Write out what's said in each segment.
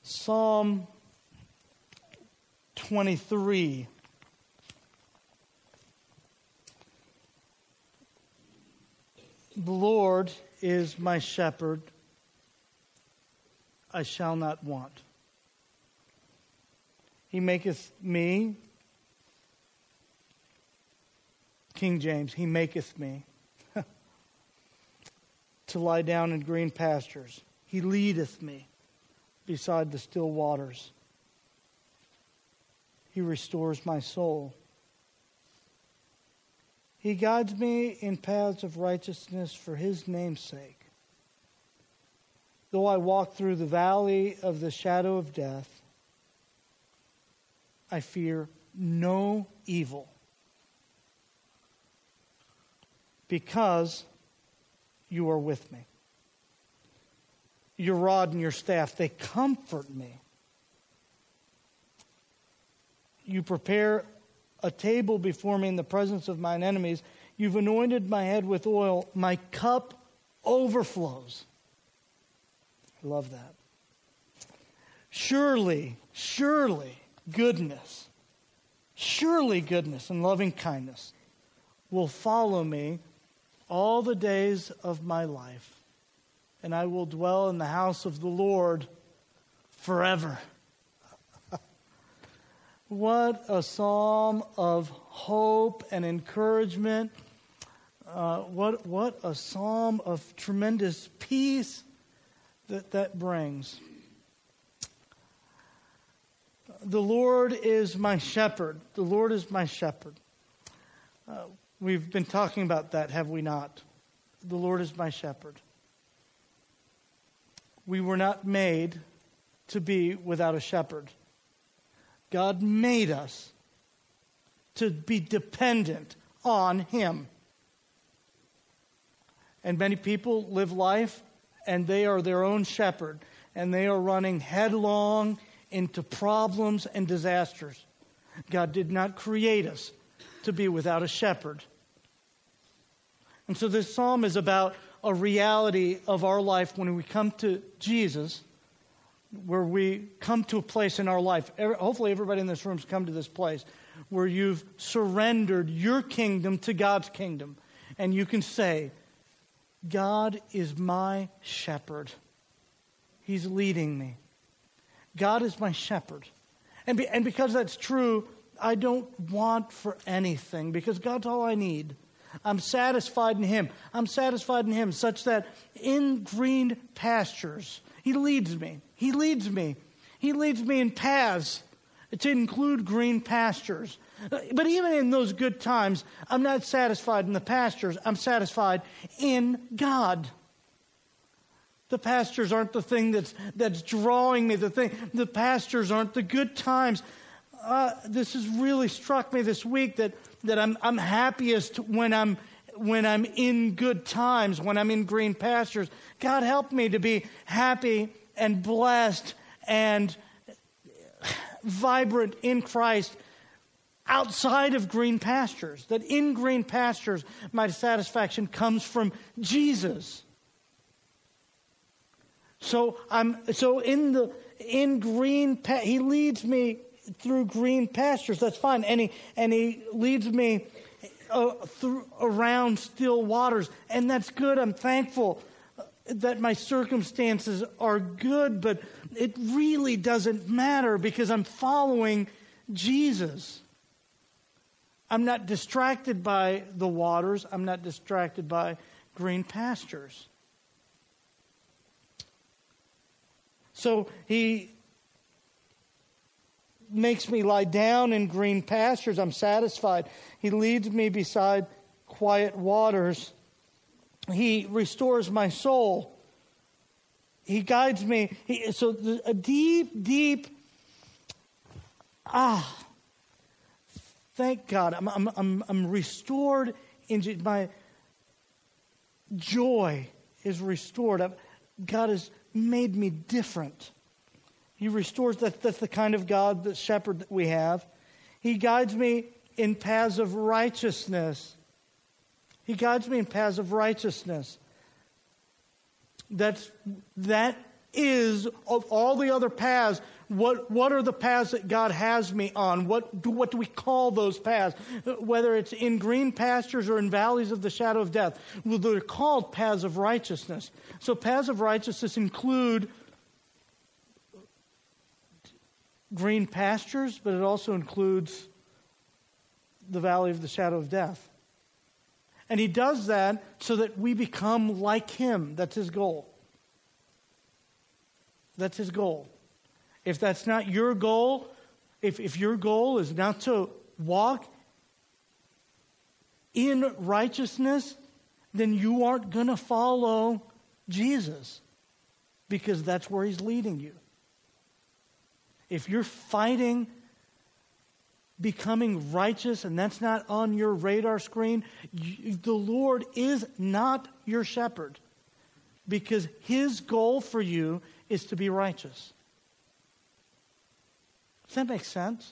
Psalm 23. The Lord is my shepherd, I shall not want. He maketh me, King James, He maketh me to lie down in green pastures. He leadeth me beside the still waters. He restores my soul. He guides me in paths of righteousness for His name's sake. Though I walk through the valley of the shadow of death, I fear no evil, because you are with me. Your rod and your staff, they comfort me. You prepare a table before me in the presence of mine enemies. You've anointed my head with oil. My cup overflows. I love that. Surely goodness and loving kindness will follow me all the days of my life, and I will dwell in the house of the Lord forever. What a psalm of hope and encouragement. What a psalm of tremendous peace that brings. The Lord is my shepherd. The Lord is my shepherd. We've been talking about that, have we not? The Lord is my shepherd. We were not made to be without a shepherd. God made us to be dependent on Him. And many people live life and they are their own shepherd, and they are running headlong into problems and disasters. God did not create us to be without a shepherd. And so this psalm is about a reality of our life when we come to Jesus, where we come to a place in our life. Hopefully everybody in this room has come to this place where you've surrendered your kingdom to God's kingdom. And you can say, God is my shepherd. He's leading me. God is my shepherd. And because that's true, I don't want for anything, because God's all I need. I'm satisfied in Him. I'm satisfied in Him such that in green pastures, He leads me. He leads me. He leads me in paths to include green pastures. But even in those good times, I'm not satisfied in the pastures. I'm satisfied in God. The pastures aren't the thing that's drawing me. The pastures aren't the good times. This has really struck me this week that I'm happiest when I'm in good times, when I'm in green pastures. God help me to be happy and blessed and vibrant in Christ outside of green pastures. That in green pastures, my satisfaction comes from Jesus. So He leads me through green pastures. That's fine, and He leads me around still waters, and that's good. I'm thankful that my circumstances are good, but it really doesn't matter because I'm following Jesus. I'm not distracted by the waters. I'm not distracted by green pastures. So He makes me lie down in green pastures. I'm satisfied. He leads me beside quiet waters. He restores my soul. He guides me. A deep, thank God. I'm restored. My joy is restored. God has made me different. He restores. That's the kind of God, the shepherd that we have. He guides me in paths of righteousness. He guides me in paths of righteousness. That is, of all the other paths, what are the paths that God has me on? What do we call those paths? Whether it's in green pastures or in valleys of the shadow of death, well, they're called paths of righteousness. So paths of righteousness include green pastures, but it also includes the valley of the shadow of death. And he does that so that we become like him. That's his goal. That's his goal. If that's not your goal, if your goal is not to walk in righteousness, then you aren't going to follow Jesus, because that's where he's leading you. If you're fighting becoming righteous and that's not on your radar screen, the Lord is not your shepherd, because his goal for you is to be righteous. Does that make sense?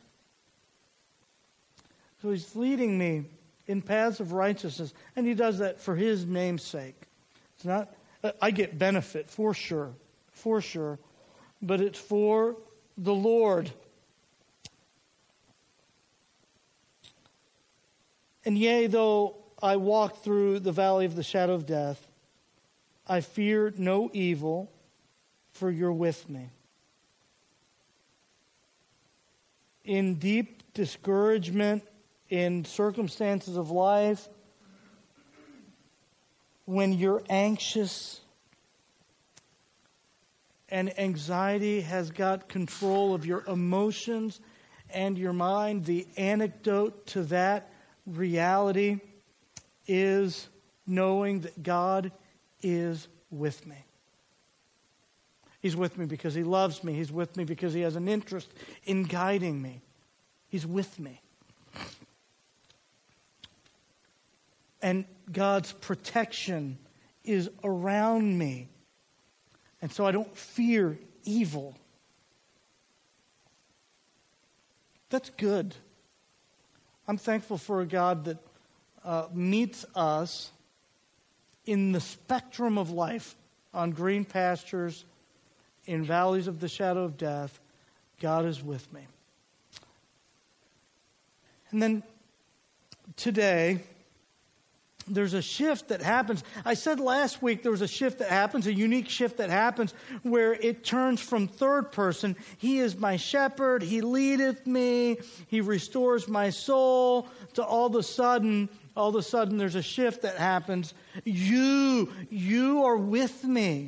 So he's leading me in paths of righteousness, and he does that for his name's sake. It's not, I get benefit for sure, but it's for the Lord. And yea, though I walk through the valley of the shadow of death, I fear no evil, for you're with me. In deep discouragement, in circumstances of life, when you're anxious and anxiety has got control of your emotions and your mind, the antidote to that reality is knowing that God is with me. He's with me because he loves me. He's with me because he has an interest in guiding me. He's with me. And God's protection is around me. And so I don't fear evil. That's good. I'm thankful for a God that meets us in the spectrum of life, on green pastures, in valleys of the shadow of death. God is with me. And then today, there's a shift that happens. I said last week there was a shift that happens, a unique shift that happens, where it turns from third person. He is my shepherd. He leadeth me. He restores my soul. To all of a sudden, there's a shift that happens. You are with me.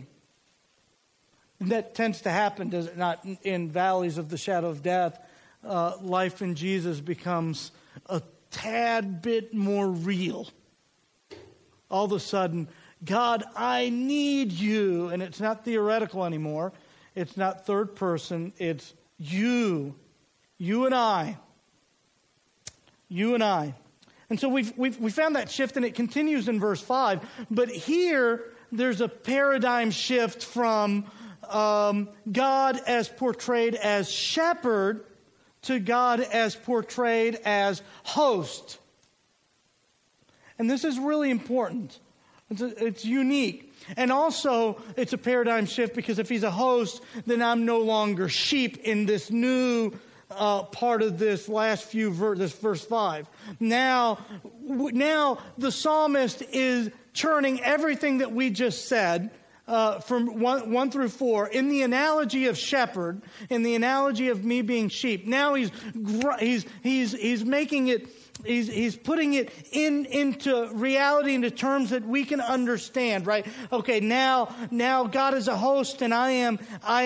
And that tends to happen, does it not? In valleys of the shadow of death, life in Jesus becomes a tad bit more real. All of a sudden, God, I need you. And it's not theoretical anymore. It's not third person. It's you. You and I. You and I. And so we found that shift, and it continues in verse 5. But here, there's a paradigm shift from God as portrayed as shepherd to God as portrayed as host. And this is really important. It's unique. And also, it's a paradigm shift because if he's a host, then I'm no longer sheep in this new part of this last few this verse 5. Now the psalmist is turning everything that we just said from 1 through 4 in the analogy of shepherd, in the analogy of me being sheep. Now he's making it. He's putting it into reality, into terms that we can understand, right? Okay, now God is a host, and I am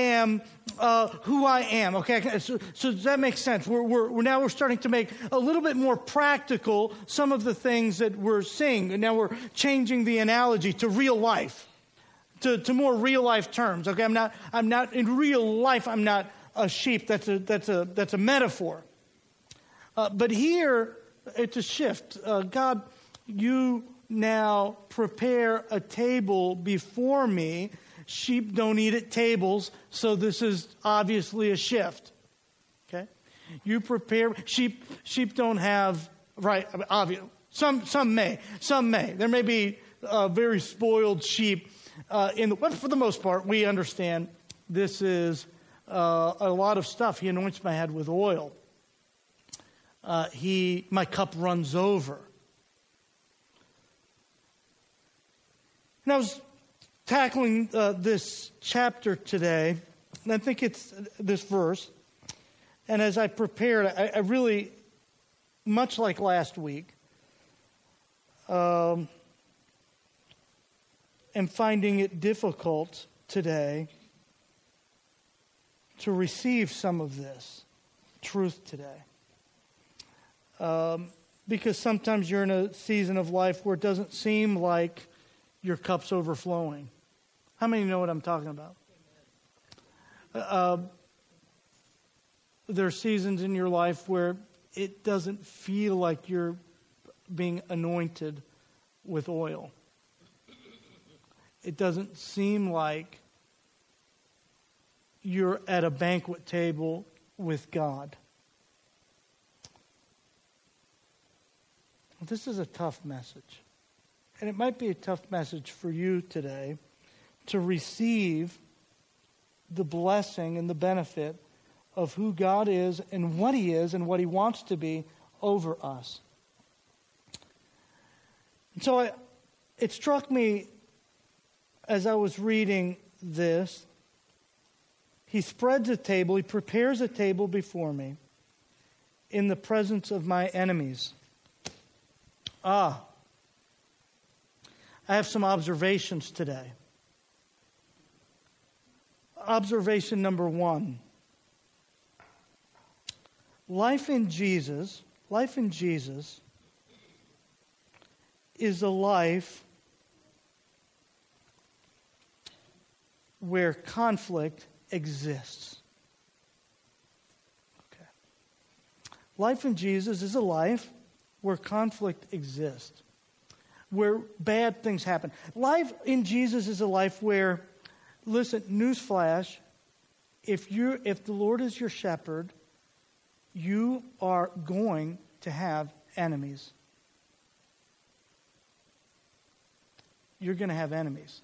who I am. Okay, so does that make sense? We're starting to make a little bit more practical some of the things that we're seeing, and now we're changing the analogy to real life, to more real life terms. Okay, I'm not in real life. I'm not a sheep. That's a metaphor. But here, it's a shift. God, you now prepare a table before me. Sheep don't eat at tables, so this is obviously a shift. Okay? You prepare. Sheep don't have, right, obvious. Some may. There may be very spoiled sheep, but for the most part, we understand This is a lot of stuff. He anoints my head with oil. My cup runs over. And I was tackling this chapter today, and I think it's this verse. And as I prepared, I really, much like last week, am finding it difficult today to receive some of this truth today. Because sometimes you're in a season of life where it doesn't seem like your cup's overflowing. How many know what I'm talking about? There are seasons in your life where it doesn't feel like you're being anointed with oil. It doesn't seem like you're at a banquet table with God. This is a tough message. And it might be a tough message for you today to receive the blessing and the benefit of who God is and what He is and what He wants to be over us. And so it struck me as I was reading this. He spreads a table, He prepares a table before me in the presence of my enemies. I have some observations today. Observation number 1. Life in Jesus is a life where conflict exists. Okay. Life in Jesus is a life where conflict exists, where bad things happen. Life in Jesus is a life where, listen, newsflash, if the Lord is your shepherd, you are going to have enemies. You're going to have enemies.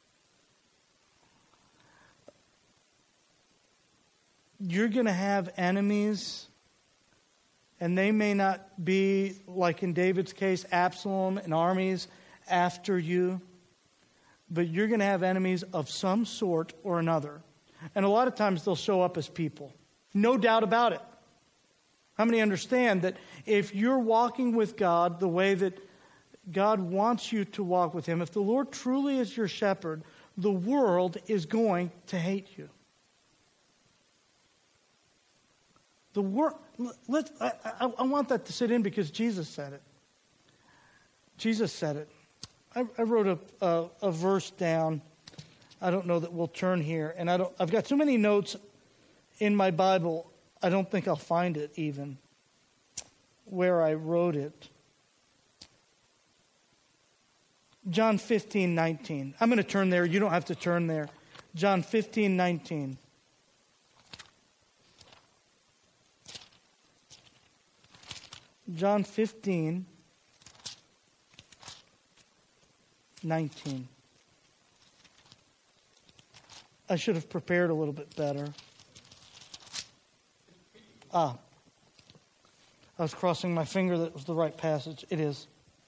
You're going to have enemies, and they may not be, like in David's case, Absalom and armies after you, but you're going to have enemies of some sort or another. And a lot of times they'll show up as people. No doubt about it. How many understand that if you're walking with God the way that God wants you to walk with Him, if the Lord truly is your shepherd, the world is going to hate you. The world. I want that to sit in because Jesus said it. Jesus said it. I wrote a verse down. I don't know that we'll turn here, and I've got so many notes in my Bible. I don't think I'll find it even where I wrote it. John 15:19. I'm going to turn there. You don't have to turn there. John 15:19. John 15:19. I should have prepared a little bit better. I was crossing my finger that it was the right passage. It is.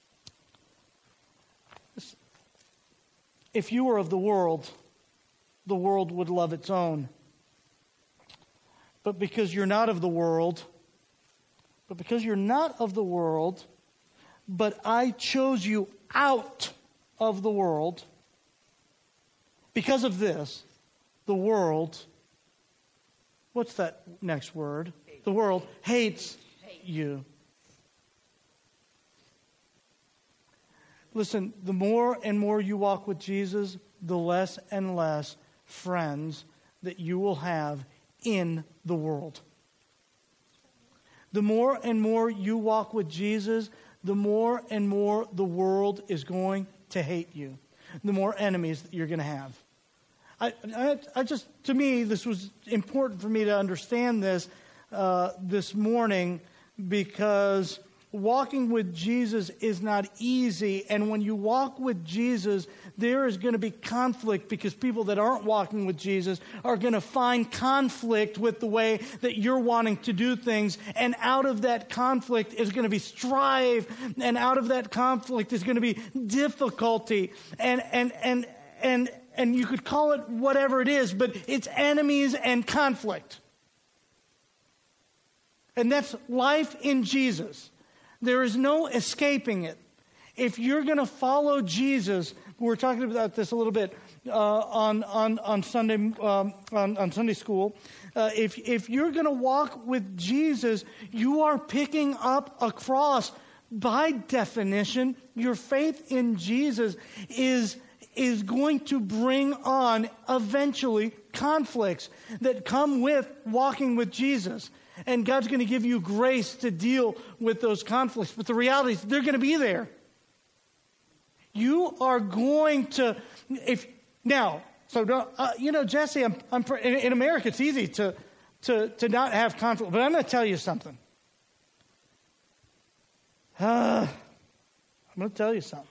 If you were of the world would love its own. But because you're not of the world, but I chose you out of the world, because of this, the world, what's that next word? The world hates you. Listen, the more and more you walk with Jesus, the less and less friends that you will have in the world. The more and more you walk with Jesus, the more and more the world is going to hate you. The more enemies that you're going to have. I just, to me, this was important for me to understand this morning because walking with Jesus is not easy. And when you walk with Jesus, there is going to be conflict because people that aren't walking with Jesus are going to find conflict with the way that you're wanting to do things. And out of that conflict is going to be strife. And out of that conflict is going to be difficulty. And you could call it whatever it is, but it's enemies and conflict. And that's life in Jesus. There is no escaping it. If you're going to follow Jesus, we were talking about this a little bit on Sunday school. If you're going to walk with Jesus, you are picking up a cross. By definition, your faith in Jesus is going to bring on eventually conflicts that come with walking with Jesus. And God's going to give you grace to deal with those conflicts. But the reality is they're going to be there. You are going to, Jesse, in America, it's easy to not have conflict. But I'm going to tell you something. I'm going to tell you something.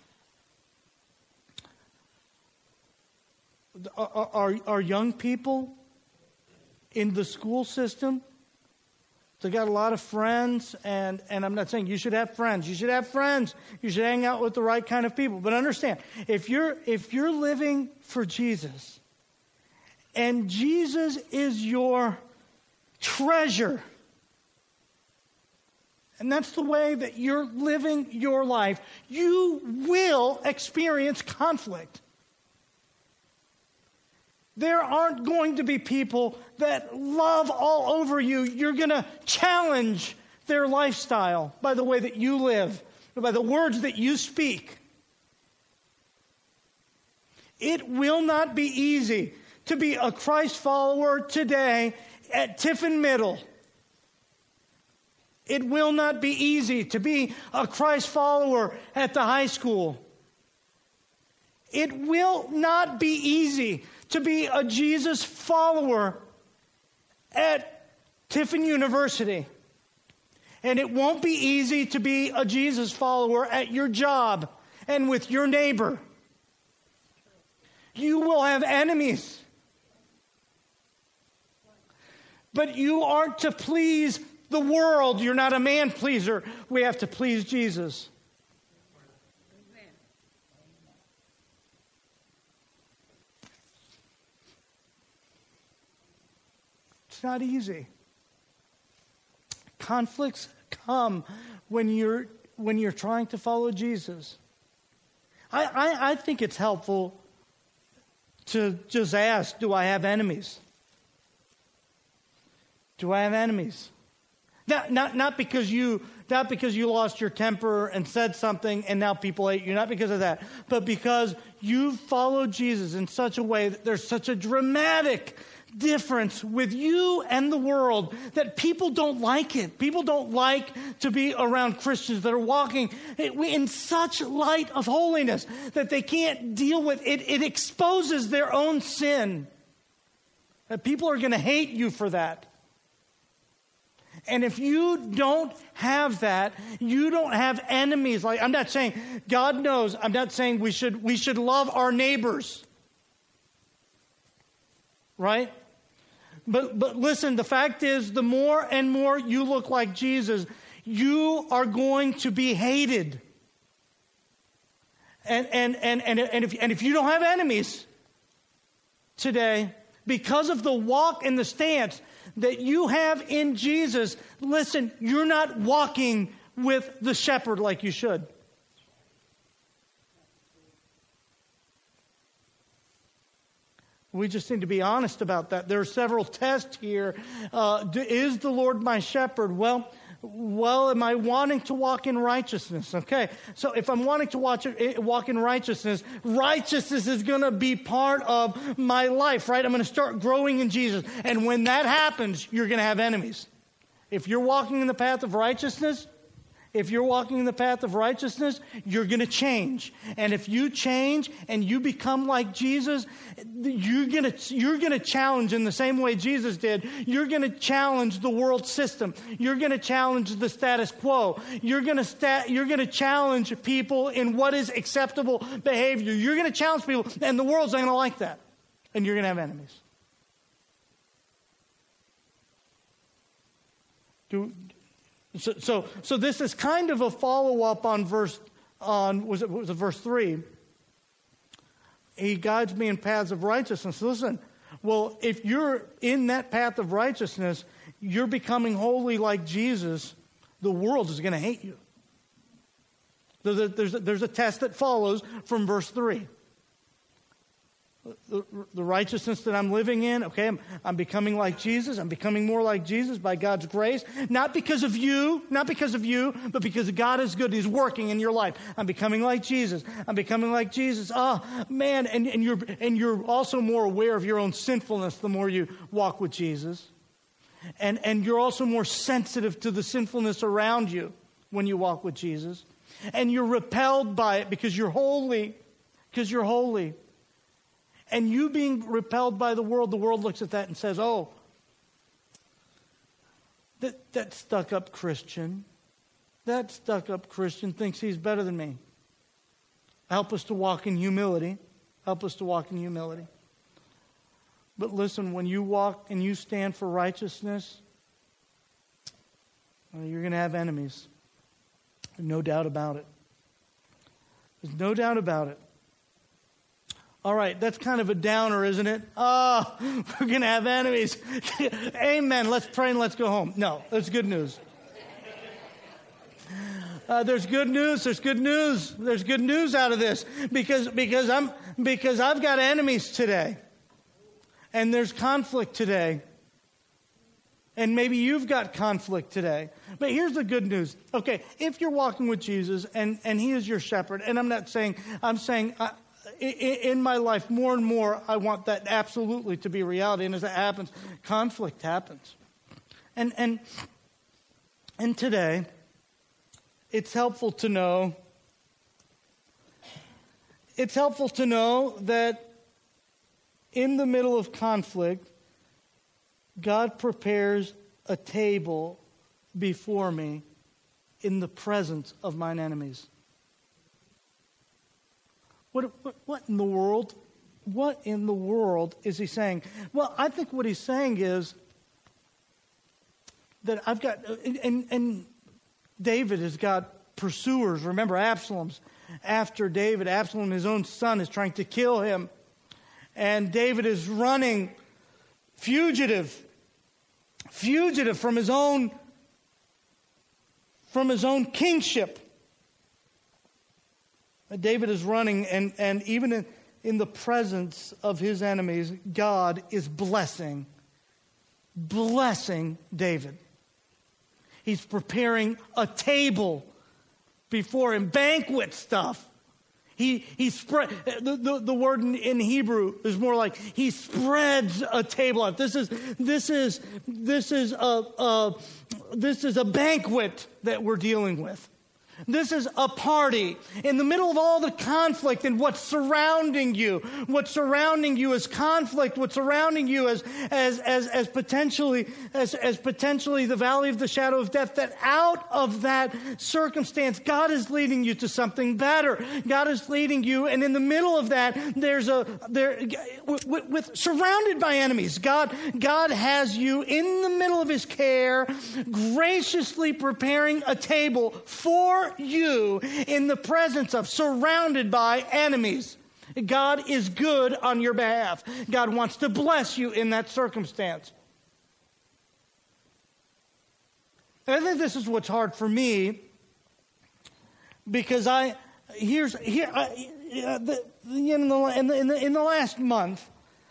Our young people in the school system, they got a lot of friends, and I'm not saying you should have friends. You should have friends. You should hang out with the right kind of people. But understand, if you're living for Jesus, and Jesus is your treasure, and that's the way that you're living your life, you will experience conflict. There aren't going to be people that love all over you. You're going to challenge their lifestyle by the way that you live, by the words that you speak. It will not be easy to be a Christ follower today at Tiffin Middle. It will not be easy to be a Christ follower at the high school. It will not be easy to be a Jesus follower at Tiffin University. And it won't be easy to be a Jesus follower at your job and with your neighbor. You will have enemies. But you aren't to please the world. You're not a man pleaser. We have to please Jesus. It's not easy. Conflicts come when you're trying to follow Jesus. I think it's helpful to just ask, do I have enemies? Do I have enemies? Not because you lost your temper and said something and now people hate you, not because of that, but because you followed Jesus in such a way that there's such a dramatic difference with you and the world that people don't like it. People don't like to be around Christians that are walking in such light of holiness that they can't deal with it. It exposes their own sin. That people are going to hate you for that. And if you don't have that, you don't have enemies. Like, I'm not saying, God knows, I'm not saying we should love our neighbors. Right? But listen, the fact is, the more and more you look like Jesus, you are going to be hated. And if you don't have enemies today, because of the walk and the stance that you have in Jesus, listen, you're not walking with the shepherd like you should. We just need to be honest about that. There are several tests here. Is the Lord my shepherd? Well, am I wanting to walk in righteousness? Okay, so if I'm wanting to walk in righteousness, righteousness is going to be part of my life, right? I'm going to start growing in Jesus. And when that happens, you're going to have enemies. If you're walking in the path of righteousness If you're walking in the path of righteousness, you're going to change. And if you change and you become like Jesus, you're going to challenge in the same way Jesus did. You're going to challenge the world system. You're going to challenge the status quo. You're going to challenge people in what is acceptable behavior. You're going to challenge people, and the world's not going to like that. And you're going to have enemies. So this is kind of a follow-up on verse 3. He guides me in paths of righteousness. Listen, well, if you're in that path of righteousness, you're becoming holy like Jesus, the world is going to hate you. There's a test that follows from verse 3. The righteousness that I'm living in, okay, I'm becoming like Jesus. I'm becoming more like Jesus by God's grace. Not because of you, but because God is good. He's working in your life. I'm becoming like Jesus. I'm becoming like Jesus. Oh, man, and you're also more aware of your own sinfulness the more you walk with Jesus. And you're also more sensitive to the sinfulness around you when you walk with Jesus. And you're repelled by it because you're holy. And you being repelled by the world looks at that and says, oh, that stuck-up Christian thinks he's better than me. Help us to walk in humility. But listen, when you walk and you stand for righteousness, well, you're going to have enemies. There's no doubt about it. All right, that's kind of a downer, isn't it? Oh, we're going to have enemies. Amen. Let's pray and let's go home. No, that's good news. There's good news. There's good news out of this because I've got enemies today, and there's conflict today, and maybe you've got conflict today. But here's the good news. Okay, if you're walking with Jesus and He is your shepherd, and I'm saying. In my life, more and more, I want that absolutely to be reality. And as that happens, conflict happens. And today, it's helpful to know that in the middle of conflict, God prepares a table before me in the presence of mine enemies. What in the world? What in the world is he saying? Well, I think what he's saying is that I've got, and David has got pursuers. Remember, Absalom's after David. Absalom, his own son, is trying to kill him. And David is running fugitive from his own kingship. David is running, and even in the presence of his enemies, God is blessing David. He's preparing a table before him, banquet stuff. He spread the word in Hebrew is more like he spreads a table out. This is a banquet that we're dealing with. This is a party in the middle of all the conflict and what's surrounding you. What's surrounding you is conflict. What's surrounding you as potentially the valley of the shadow of death. That out of that circumstance, God is leading you to something better. God is leading you, and in the middle of that, surrounded by enemies. God has you in the middle of His care, graciously preparing a table for you in the presence of, surrounded by enemies. God is good on your behalf. God wants to bless you in that circumstance. And I think this is what's hard for me, because in the last month,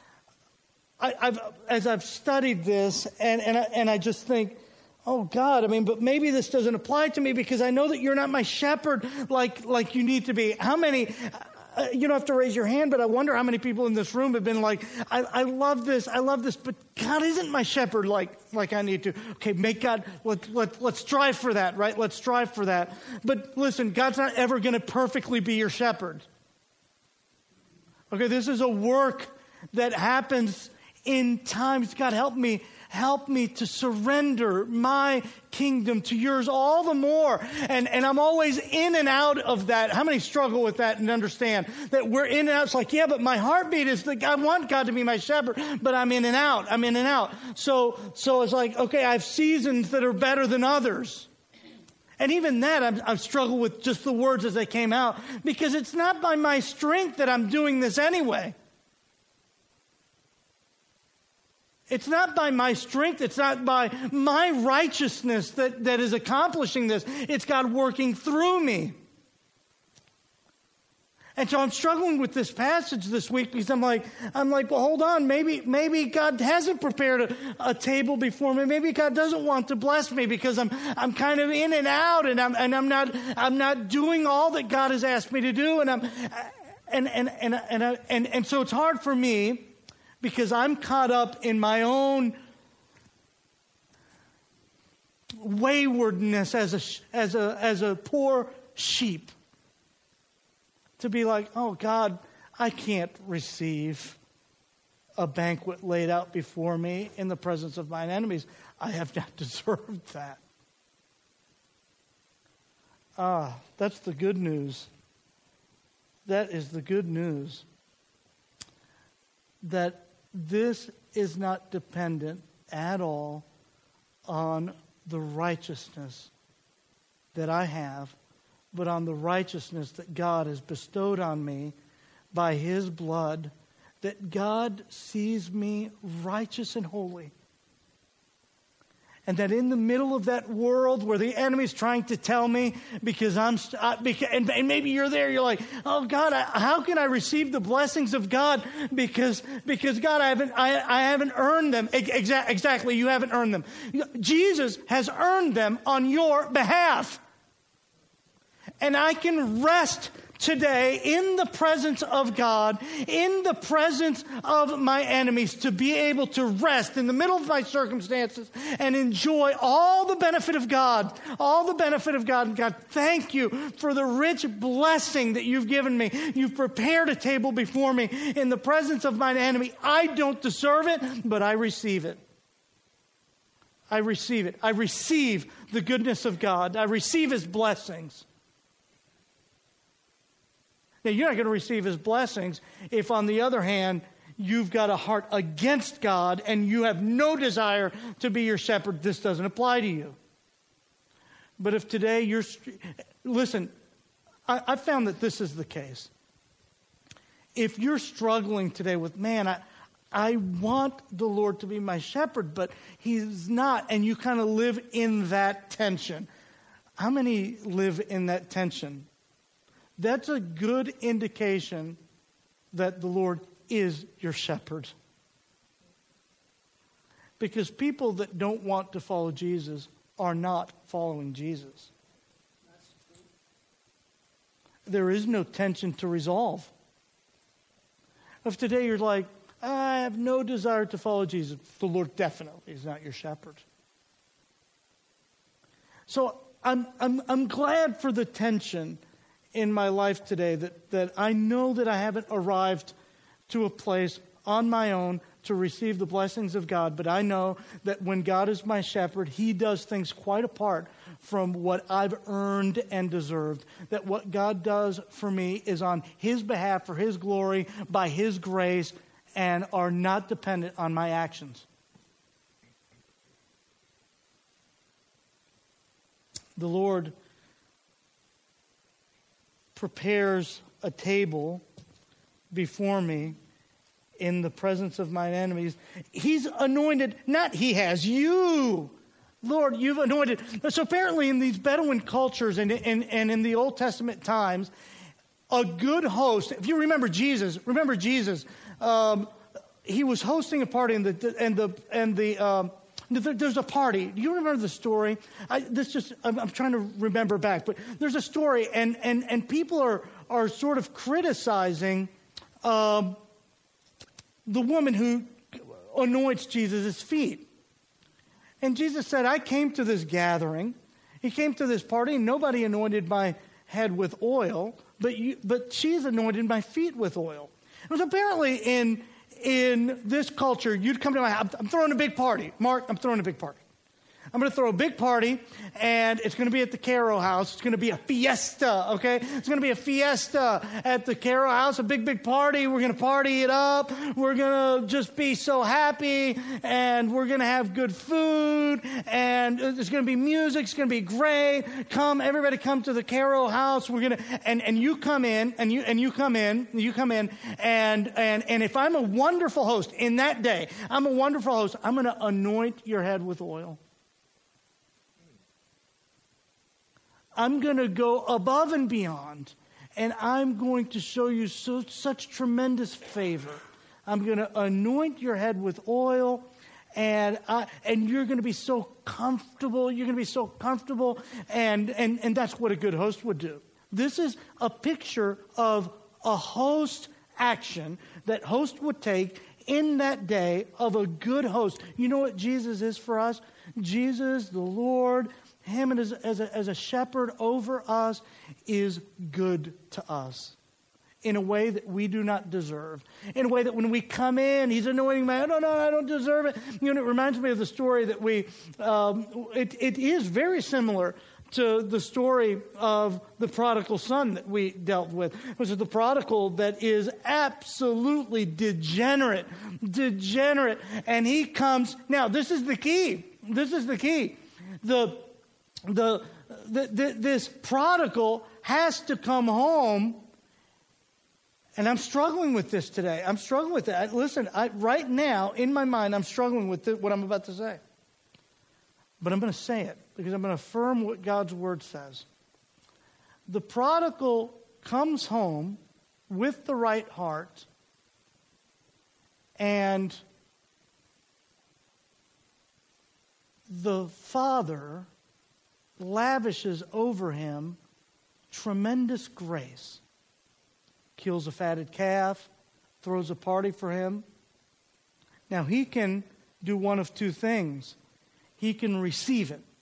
as I've studied this, and I just think, oh God, but maybe this doesn't apply to me because I know that you're not my shepherd like you need to be. How many you don't have to raise your hand, but I wonder how many people in this room have been like, I love this, but God isn't my shepherd like I need to. Okay, make God, let's strive for that, right? Let's strive for that. But listen, God's not ever going to perfectly be your shepherd. Okay, this is a work that happens in times. God, help me to surrender my kingdom to yours all the more. And I'm always in and out of that. How many struggle with that and understand that we're in and out? It's like, yeah, but my heartbeat is that I want God to be my shepherd, but I'm in and out. So it's like, okay, I have seasons that are better than others. And even that, I've struggled with just the words as they came out, because it's not by my strength that I'm doing this anyway. It's not by my strength. It's not by my righteousness that is accomplishing this. It's God working through me. And so I'm struggling with this passage this week because I'm like, well, hold on. Maybe God hasn't prepared a table before me. Maybe God doesn't want to bless me because I'm kind of in and out, and I'm not doing all that God has asked me to do, and so it's hard for me because I'm caught up in my own waywardness as a poor sheep. To be like, oh God, I can't receive a banquet laid out before me in the presence of mine enemies. I have not deserved that. That's the good news. That is the good news. That this is not dependent at all on the righteousness that I have, but on the righteousness that God has bestowed on me by His blood, that God sees me righteous and holy. And that in the middle of that world where the enemy's trying to tell me, and maybe you're there, you're like, oh God, how can I receive the blessings of God? Because God, I haven't earned them. Exactly, you haven't earned them. Jesus has earned them on your behalf. And I can rest today in the presence of God, in the presence of my enemies, to be able to rest in the middle of my circumstances and enjoy all the benefit of God. All the benefit of God. And God, thank you for the rich blessing that you've given me. You've prepared a table before me in the presence of mine enemy. I don't deserve it, but I receive it. I receive it. I receive the goodness of God. I receive His blessings. Now, you're not going to receive His blessings if, on the other hand, you've got a heart against God and you have no desire to be your shepherd. This doesn't apply to you. But if today listen, I found that this is the case. If you're struggling today with, man, I want the Lord to be my shepherd, but He's not, and you kind of live in that tension. How many live in that tension? That's a good indication that the Lord is your shepherd. Because people that don't want to follow Jesus are not following Jesus. There is no tension to resolve. If today you're like, I have no desire to follow Jesus, the Lord definitely is not your shepherd. So I'm glad for the tension in my life today that I know that I haven't arrived to a place on my own to receive the blessings of God, but I know that when God is my shepherd, He does things quite apart from what I've earned and deserved. That what God does for me is on His behalf, for His glory, by His grace, and are not dependent on my actions. The Lord prepares a table before me in the presence of my enemies. He's anointed, not He has, you. Lord, you've anointed. So apparently in these Bedouin cultures and in the Old Testament times, a good host, if you remember Jesus, he was hosting a party there's a party. Do you remember the story? I'm trying to remember back, but there's a story, and people are sort of criticizing the woman who anoints Jesus' feet. And Jesus said, I came to this gathering. He came to this party, and nobody anointed my head with oil, but she's anointed my feet with oil. It was apparently in this culture, you'd come to my house. I'm throwing a big party. Mark, I'm throwing a big party. I'm going to throw a big party, and it's going to be at the Caro house. It's going to be a fiesta, okay? It's going to be a fiesta at the Caro house, a big, big party. We're going to party it up. We're going to just be so happy, and we're going to have good food, and there's going to be music. It's going to be great. Everybody come to the Caro house. We're going to, and you come in, and you come in, and if I'm a wonderful host in that day, I'm a wonderful host, I'm going to anoint your head with oil. I'm going to go above and beyond, and I'm going to show you such tremendous favor. I'm going to anoint your head with oil, and you're going to be so comfortable. You're going to be so comfortable, and that's what a good host would do. This is a picture of a host action that host would take in that day of a good host. You know what Jesus is for us? Jesus, the Lord, Him as a shepherd over us, is good to us in a way that we do not deserve. In a way that when we come in, He's anointing me. No, I don't deserve it. You know, it reminds me of the story that it is very similar to the story of the prodigal son that we dealt with, which is the prodigal that is absolutely degenerate. And he comes, now this is the key. This prodigal has to come home, and I'm struggling with this today. I'm struggling with it. Listen, right now, in my mind, I'm struggling with what I'm about to say. But I'm going to say it, because I'm going to affirm what God's Word says. The prodigal comes home with the right heart, and the Father lavishes over him tremendous grace. Kills a fatted calf, throws a party for him. Now he can do one of two things. He can receive it.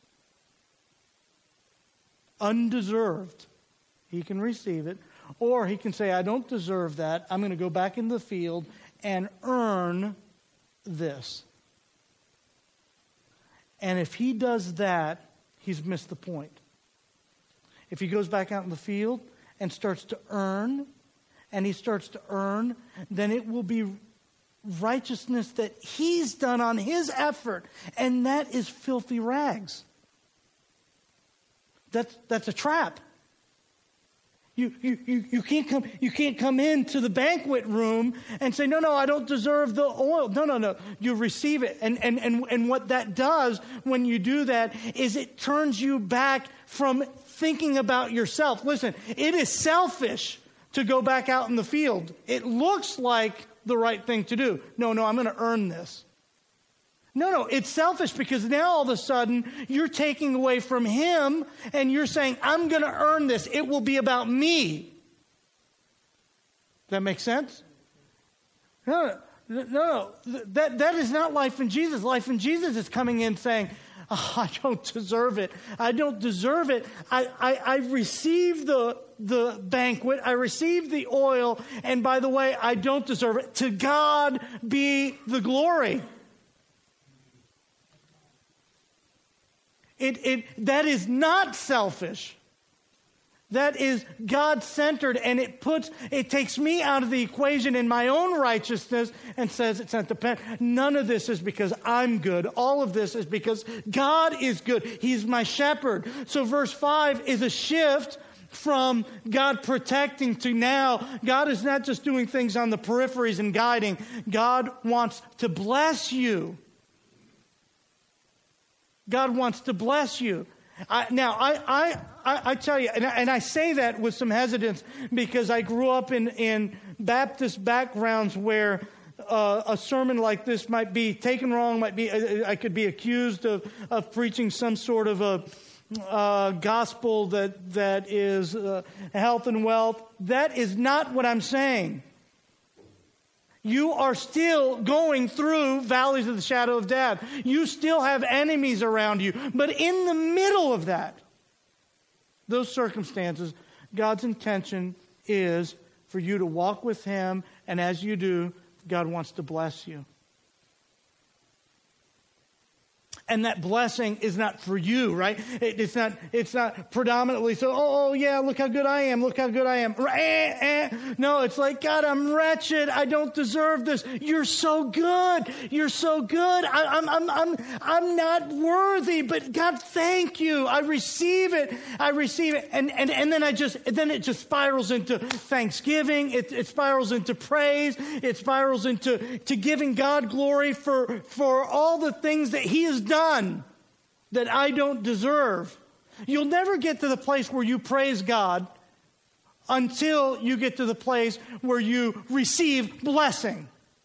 Undeserved. He can receive it. Or he can say, I don't deserve that. I'm going to go back into the field and earn this. And if he does that, he's missed the point. If he goes back out in the field and starts to earn, then it will be righteousness that he's done on his effort, and that is filthy rags. That's a trap. You can't come into the banquet room and say, no, I don't deserve the oil. No. You receive it. And what that does when you do that is it turns you back from thinking about yourself. Listen, it is selfish to go back out in the field. It looks like the right thing to do. No, I'm going to earn this. No, it's selfish, because now all of a sudden you're taking away from him and you're saying, I'm going to earn this. It will be about me. That make sense? No. That is not life in Jesus. Life in Jesus is coming in saying, I don't deserve it. I don't deserve it. I received the banquet. I received the oil. And by the way, I don't deserve it. To God be the glory. That is not selfish. That is God-centered, and it takes me out of the equation in my own righteousness and says it's not dependent. None of this is because I'm good. All of this is because God is good. He's my shepherd. So verse 5 is a shift from God protecting to now God is not just doing things on the peripheries and guiding. God wants to bless you. God wants to bless you. I tell you, and I say that with some hesitance because I grew up in Baptist backgrounds where a sermon like this might be taken wrong, I could be accused of preaching some sort of gospel that is health and wealth. That is not what I'm saying. You are still going through valleys of the shadow of death. You still have enemies around you. But in the middle of that, those circumstances, God's intention is for you to walk with Him, and as you do, God wants to bless you. And that blessing is not for you, right? It's not predominantly so, oh yeah, look how good I am, look how good I am. No, it's like, God, I'm wretched. I don't deserve this. You're so good. You're so good. I'm not worthy, but God, thank you. I receive it. I receive it. And then it just spirals into thanksgiving. It spirals into praise. It spirals into giving God glory for all the things that He has done that I don't deserve. You'll never get to the place where you praise God until you get to the place where you receive blessing.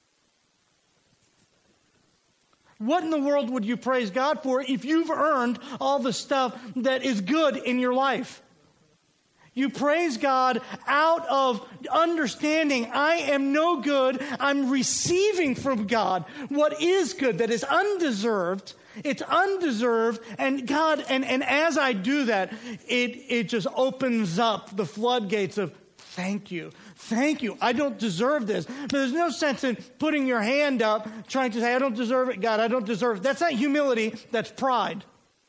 What in the world would you praise God for if you've earned all the stuff that is good in your life? You praise God out of understanding I am no good. I'm receiving from God what is good, that is undeserved. It's undeserved. And God, and as I do that, it just opens up the floodgates of thank you. Thank you. I don't deserve this. But there's no sense in putting your hand up trying to say, I don't deserve it, God. I don't deserve it. That's not humility. That's pride.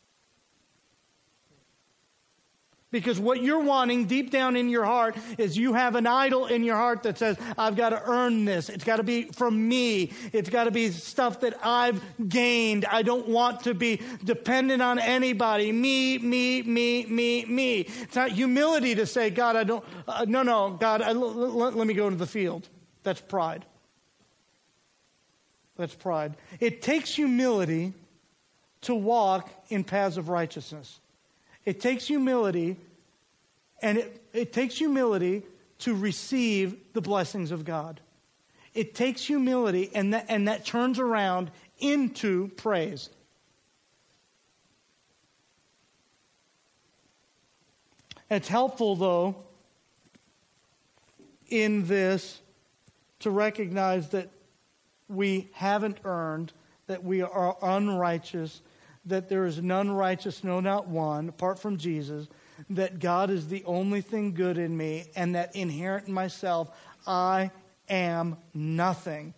Because what you're wanting deep down in your heart is you have an idol in your heart that says, I've got to earn this. It's got to be from me. It's got to be stuff that I've gained. I don't want to be dependent on anybody. Me. It's not humility to say, God, I don't, God, let me go into the field. That's pride. That's pride. It takes humility to walk in paths of righteousness. It takes humility, and it takes humility to receive the blessings of God. It takes humility, and that turns around into praise. It's helpful, though, in this to recognize that we haven't earned, that we are unrighteous, that there is none righteous, no, not one, apart from Jesus, that God is the only thing good in me, and that inherent in myself, I am nothing.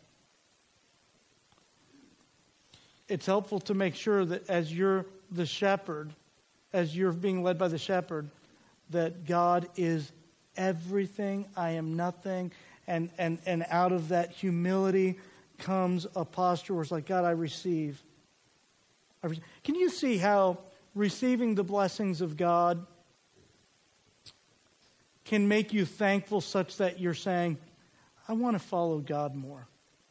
It's helpful to make sure that as you're the shepherd, as you're being led by the shepherd, that God is everything, I am nothing, and out of that humility comes a posture where it's like, God, I receive. Can you see how receiving the blessings of God can make you thankful such that you're saying, I want to follow God more.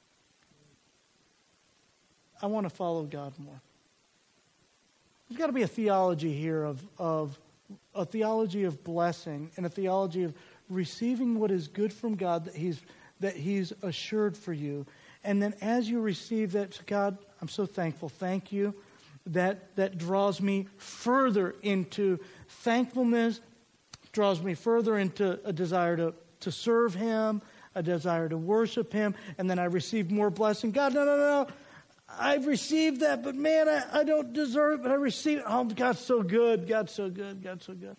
I want to follow God more. There's got to be a theology here of a theology of blessing and a theology of receiving what is good from God that He's assured for you. And then as you receive that, God, I'm so thankful. Thank you. That draws me further into thankfulness, draws me further into a desire to serve Him, a desire to worship Him, and then I receive more blessing. God, no. I've received that, but man, I don't deserve it, but I receive it. Oh, God's so good. God's so good. God's so good.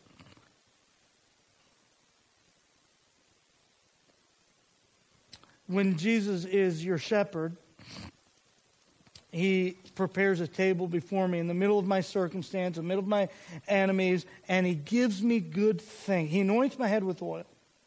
When Jesus is your shepherd, He prepares a table before me in the middle of my circumstance, in the middle of my enemies, and He gives me good things. He anoints my head with oil.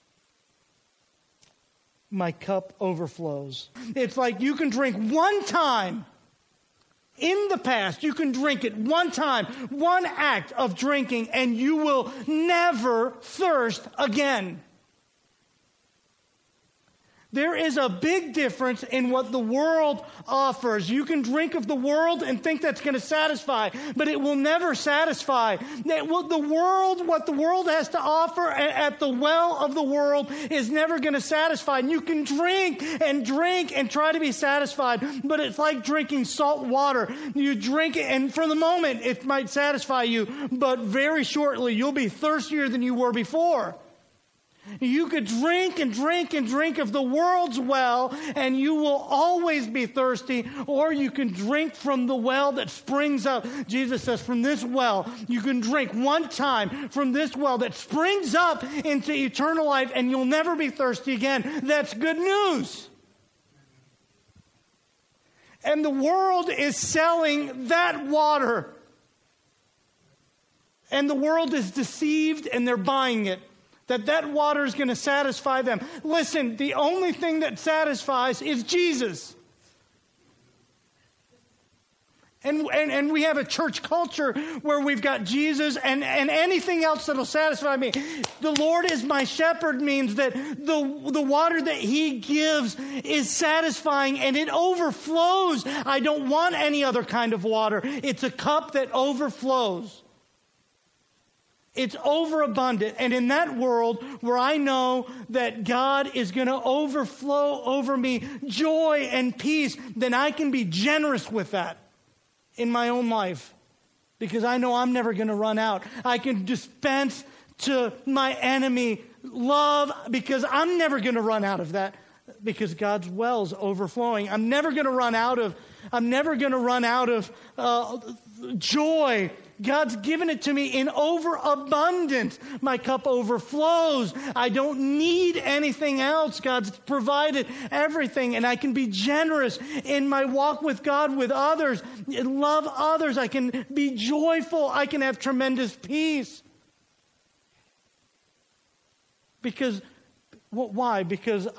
My cup overflows. It's like you can drink one time. In the past, you can drink it one time, one act of drinking, and you will never thirst again. There is a big difference in what the world offers. You can drink of the world and think that's going to satisfy, but it will never satisfy. What the world has to offer at the well of the world is never going to satisfy. And you can drink and try to be satisfied, but it's like drinking salt water. You drink it, and for the moment it might satisfy you, but very shortly you'll be thirstier than you were before. You could drink and drink of the world's well, and you will always be thirsty, or you can drink from the well that springs up. Jesus says, from this well, you can drink one time from this well that springs up into eternal life, and you'll never be thirsty again. That's good news. And the world is selling that water. And the world is deceived, and they're buying it. That water is going to satisfy them. Listen, the only thing that satisfies is Jesus. And we have a church culture where we've got Jesus and anything else that'll satisfy me. The Lord is my shepherd means that the water that He gives is satisfying and it overflows. I don't want any other kind of water. It's a cup that overflows. It's overabundant. And in that world where I know that God is going to overflow over me joy and peace, then I can be generous with that in my own life because I know I'm never going to run out. I can dispense to my enemy love because I'm never going to run out of that because God's well's overflowing. I'm never going to run out of joy. God's given it to me in overabundance. My cup overflows. I don't need anything else. God's provided everything, and I can be generous in my walk with God, with others, love others. I can be joyful. I can have tremendous peace. Why? Because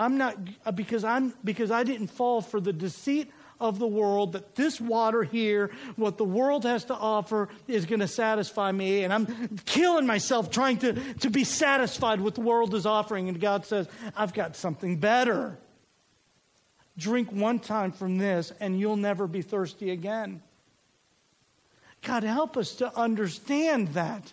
I didn't fall for the deceit of the world that this water here, what the world has to offer, is going to satisfy me. And I'm killing myself trying to be satisfied with what the world is offering. And God says, I've got something better. Drink one time from this and you'll never be thirsty again. God, help us to understand that.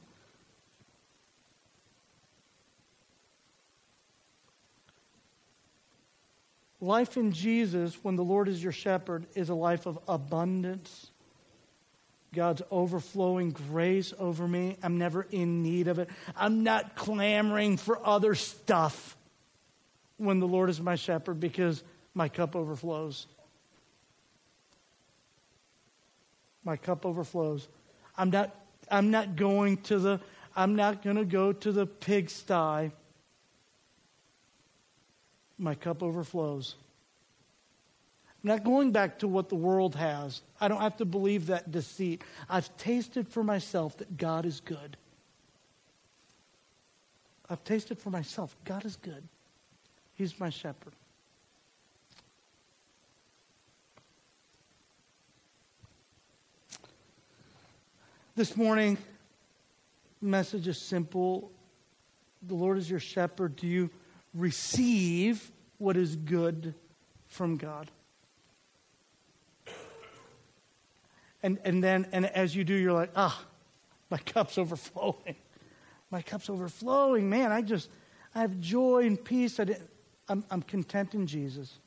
Life in Jesus, when the Lord is your shepherd, is a life of abundance. God's overflowing grace over me. I'm never in need of it. I'm not clamoring for other stuff when the Lord is my shepherd because my cup overflows. My cup overflows. I'm not going to go to the pigsty. My cup overflows. I'm not going back to what the world has. I don't have to believe that deceit. I've tasted for myself that God is good. I've tasted for myself. God is good. He's my shepherd. This morning, the message is simple. The Lord is your shepherd. Do you receive what is good from God? And as you do, you're like, my cup's overflowing. My cup's overflowing. Man, I have joy and peace. I'm content in Jesus.